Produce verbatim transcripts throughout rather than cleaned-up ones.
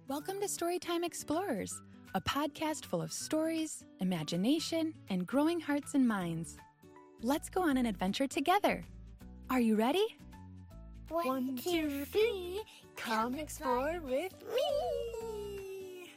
Welcome to Storytime Explorers, a podcast full of stories, imagination, and growing hearts and minds. Let's go on an adventure together. Are you ready? One, two, three, come explore with me!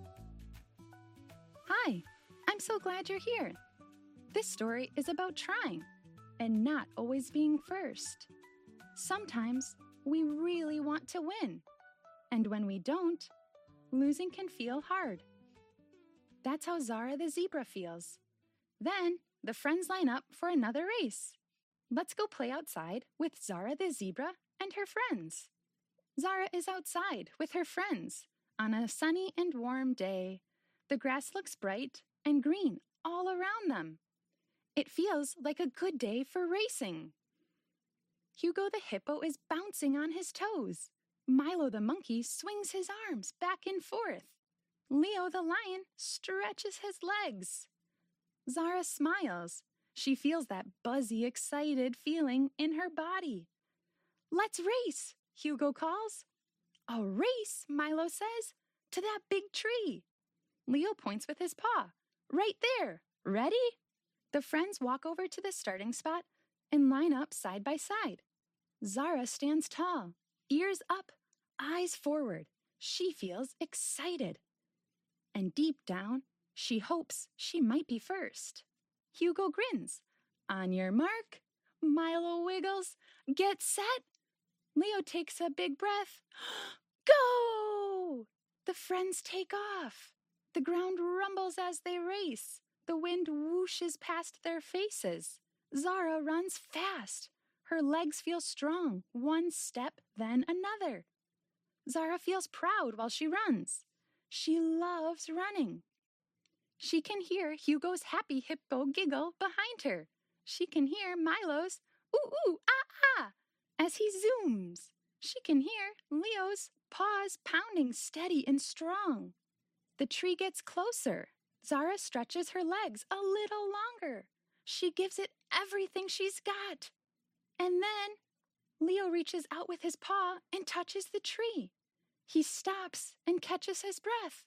Hi, I'm so glad you're here. This story is about trying and not always being first. Sometimes we really want to win, and when we don't, losing can feel hard. That's how Zara the zebra feels. Then the friends line up for another race. Let's go play outside with Zara the zebra and her friends. Zara is outside with her friends on a sunny and warm day. The grass looks bright and green all around them. It feels like a good day for racing. Hugo the hippo is bouncing on his toes. Milo the monkey swings his arms back and forth. Leo the lion stretches his legs. Zara smiles. She feels that buzzy, excited feeling in her body. Let's race, Hugo calls. A race, Milo says, to that big tree. Leo points with his paw. Right there. Ready? The friends walk over to the starting spot and line up side by side. Zara stands tall, ears up, eyes forward. She feels excited. And deep down, she hopes she might be first. Hugo grins. On your mark, Milo wiggles. Get set. Leo takes a big breath. Go! The friends take off. The ground rumbles as they race. The wind whooshes past their faces. Zara runs fast. Her legs feel strong, one step, then another. Zara feels proud while she runs. She loves running. She can hear Hugo's happy hippo giggle behind her. She can hear Milo's ooh, ooh, ah, ah, as he zooms. She can hear Leo's paws pounding steady and strong. The tree gets closer. Zara stretches her legs a little longer. She gives it everything she's got. And then Leo reaches out with his paw and touches the tree. He stops and catches his breath.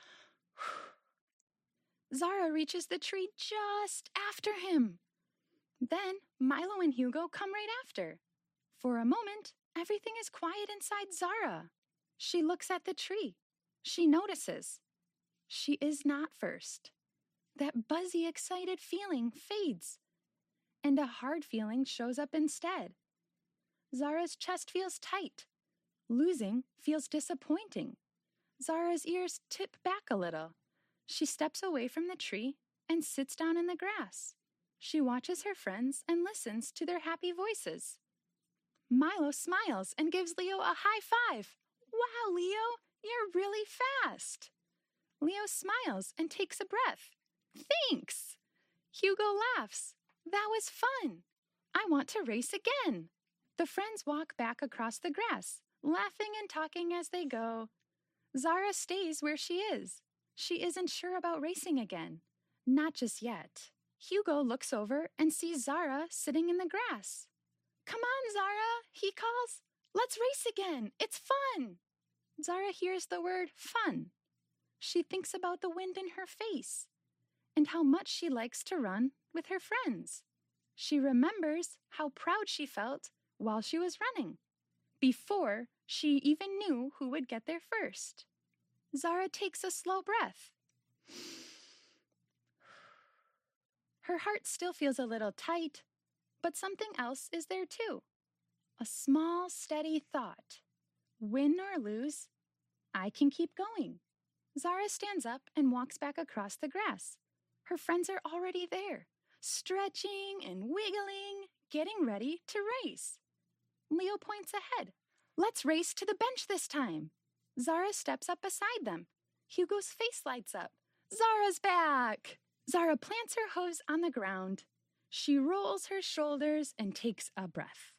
Zara reaches the tree just after him. Then Milo and Hugo come right after. For a moment, everything is quiet inside Zara. She looks at the tree. She notices. She is not first. That buzzy, excited feeling fades, and a hard feeling shows up instead. Zara's chest feels tight. Losing feels disappointing. Zara's ears tip back a little. She steps away from the tree and sits down in the grass. She watches her friends and listens to their happy voices. Milo smiles and gives Leo a high five. Wow, Leo, you're really fast. Leo smiles and takes a breath. Thanks. Hugo laughs. That was fun. I want to race again. The friends walk back across the grass, laughing and talking as they go. Zara stays where she is. She isn't sure about racing again. Not just yet. Hugo looks over and sees Zara sitting in the grass. Come on, Zara, he calls. Let's race again. It's fun. Zara hears the word fun. She thinks about the wind in her face and how much she likes to run with her friends. She remembers how proud she felt while she was running, before she even knew who would get there first. Zara takes a slow breath. Her heart still feels a little tight, but something else is there too. A small, steady thought. Win or lose, I can keep going. Zara stands up and walks back across the grass. Her friends are already there, stretching and wiggling, getting ready to race. Leo points ahead. Let's race to the bench this time. Zara steps up beside them. Hugo's face lights up. Zara's back! Zara plants her hooves on the ground. She rolls her shoulders and takes a breath.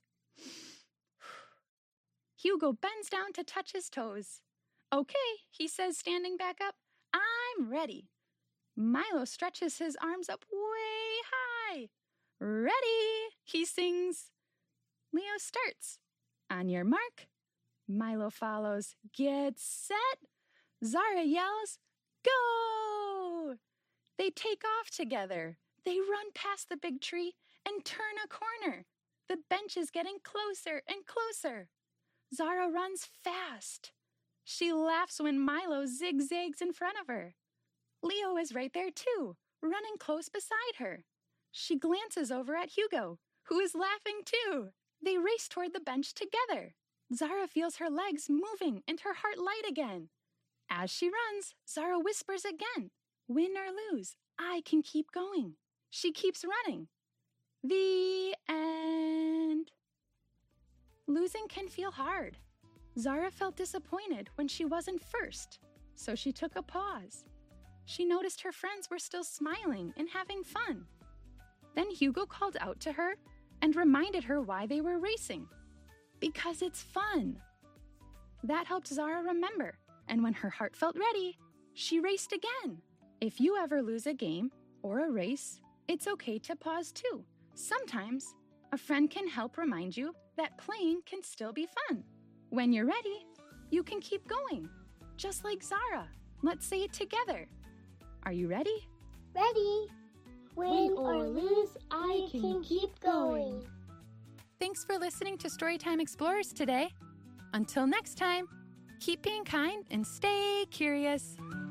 Hugo bends down to touch his toes. Okay, he says, standing back up. I'm ready. Milo stretches his arms up way high. Ready, he sings. Leo starts. On your mark. Milo follows. Get set. Zara yells, "Go!" They take off together. They run past the big tree and turn a corner. The bench is getting closer and closer. Zara runs fast. She laughs when Milo zigzags in front of her. Leo is right there too, running close beside her. She glances over at Hugo, who is laughing too. They race toward the bench together. Zara feels her legs moving and her heart light again. As she runs, Zara whispers again, "Win or lose, I can keep going." She keeps running. The end. Losing can feel hard. Zara felt disappointed when she wasn't first, so she took a pause. She noticed her friends were still smiling and having fun. Then Hugo called out to her and reminded her why they were racing. Because it's fun. That helped Zara remember, and when her heart felt ready, she raced again. If you ever lose a game or a race, it's okay to pause too. Sometimes, a friend can help remind you that playing can still be fun. When you're ready, you can keep going. Just like Zara. Let's say it together. Are you ready? Ready. Win or lose, I can keep going. Thanks for listening to Storytime Explorers today. Until next time, keep being kind and stay curious.